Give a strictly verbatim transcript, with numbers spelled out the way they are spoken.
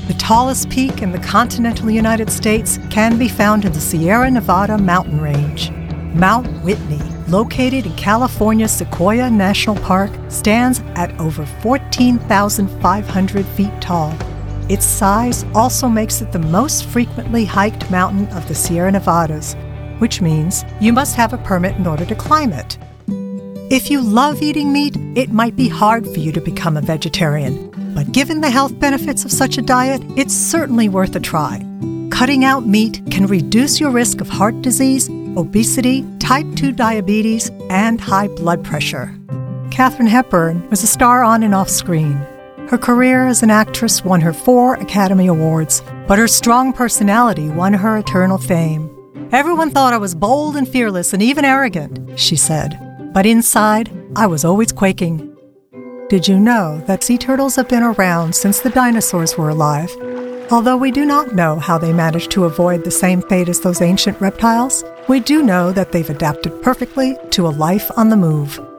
The tallest peak in the continental United States can be found in the Sierra Nevada mountain range. Mount Whitney, located in California's Sequoia National Park, stands at over fourteen thousand five hundred feet tall. Its size also makes it the most frequently hiked mountain of the Sierra Nevadas, which means you must have a permit in order to climb it. If you love eating meat, it might be hard for you to become a vegetarian. But given the health benefits of such a diet, it's certainly worth a try. Cutting out meat can reduce your risk of heart disease, obesity, type two diabetes, and high blood pressure. Katharine Hepburn was a star on and off screen. Her career as an actress won her four Academy Awards, but her strong personality won her eternal fame. "Everyone thought I was bold and fearless and even arrogant," she said. "But inside, I was always quaking." Did you know that sea turtles have been around since the dinosaurs were alive? Although we do not know how they managed to avoid the same fate as those ancient reptiles, we do know that they've adapted perfectly to a life on the move.